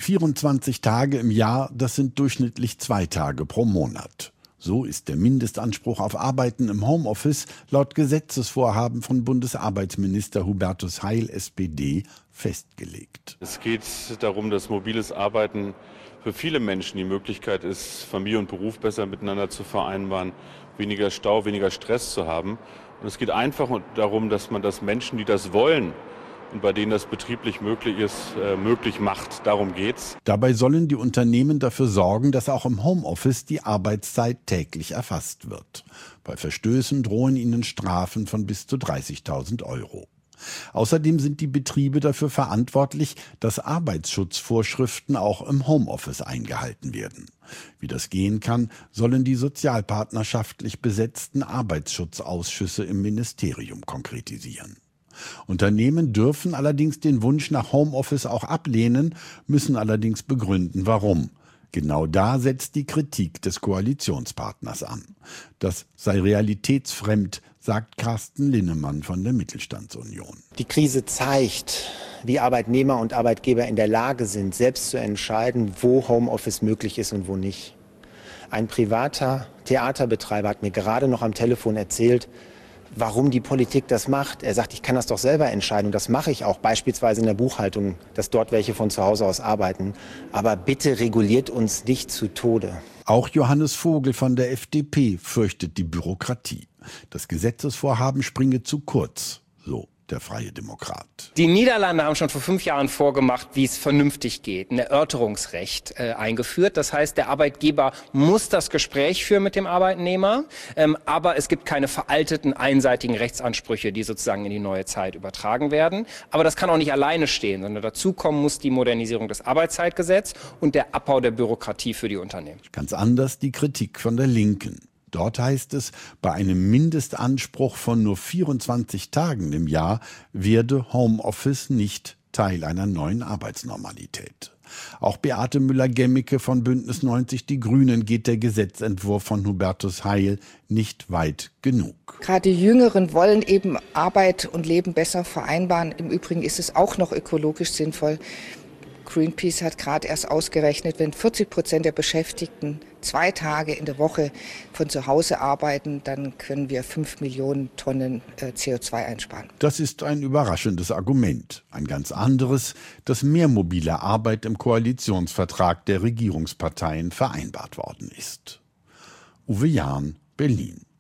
24 Tage im Jahr, das sind durchschnittlich 2 Tage pro Monat. So ist der Mindestanspruch auf Arbeiten im Homeoffice laut Gesetzesvorhaben von Bundesarbeitsminister Hubertus Heil, SPD, festgelegt. Es geht darum, dass mobiles Arbeiten für viele Menschen die Möglichkeit ist, Familie und Beruf besser miteinander zu vereinbaren, weniger Stau, weniger Stress zu haben. Und es geht einfach darum, dass man das Menschen, die das wollen, und bei denen das betrieblich möglich ist, möglich macht. Darum geht's. Dabei sollen die Unternehmen dafür sorgen, dass auch im Homeoffice die Arbeitszeit täglich erfasst wird. Bei Verstößen drohen ihnen Strafen von bis zu 30.000 €. Außerdem sind die Betriebe dafür verantwortlich, dass Arbeitsschutzvorschriften auch im Homeoffice eingehalten werden. Wie das gehen kann, sollen die sozialpartnerschaftlich besetzten Arbeitsschutzausschüsse im Ministerium konkretisieren. Unternehmen dürfen allerdings den Wunsch nach Homeoffice auch ablehnen, müssen allerdings begründen, warum. Genau da setzt die Kritik des Koalitionspartners an. Das sei realitätsfremd, sagt Carsten Linnemann von der Mittelstandsunion. Die Krise zeigt, wie Arbeitnehmer und Arbeitgeber in der Lage sind, selbst zu entscheiden, wo Homeoffice möglich ist und wo nicht. Ein privater Theaterbetreiber hat mir gerade noch am Telefon erzählt, warum die Politik das macht. Er sagt, ich kann das doch selber entscheiden und das mache ich auch, beispielsweise in der Buchhaltung, dass dort welche von zu Hause aus arbeiten. Aber bitte reguliert uns nicht zu Tode. Auch Johannes Vogel von der FDP fürchtet die Bürokratie. Das Gesetzesvorhaben springe zu kurz, so der Freie Demokrat. Die Niederlande haben schon vor 5 Jahren vorgemacht, wie es vernünftig geht, ein Erörterungsrecht eingeführt. Das heißt, der Arbeitgeber muss das Gespräch führen mit dem Arbeitnehmer, aber es gibt keine veralteten, einseitigen Rechtsansprüche, die sozusagen in die neue Zeit übertragen werden. Aber das kann auch nicht alleine stehen, sondern dazu kommen muss die Modernisierung des Arbeitszeitgesetzes und der Abbau der Bürokratie für die Unternehmen. Ganz anders die Kritik von der Linken. Dort heißt es, bei einem Mindestanspruch von nur 24 Tagen im Jahr werde Homeoffice nicht Teil einer neuen Arbeitsnormalität. Auch Beate Müller-Gemmicke von Bündnis 90 Die Grünen geht der Gesetzentwurf von Hubertus Heil nicht weit genug. Gerade die Jüngeren wollen eben Arbeit und Leben besser vereinbaren. Im Übrigen ist es auch noch ökologisch sinnvoll. Greenpeace hat gerade erst ausgerechnet, wenn 40% der Beschäftigten 2 Tage in der Woche von zu Hause arbeiten, dann können wir 5 Millionen Tonnen CO2 einsparen. Das ist ein überraschendes Argument. Ein ganz anderes, dass mehr mobile Arbeit im Koalitionsvertrag der Regierungsparteien vereinbart worden ist. Uwe Jahn, Berlin.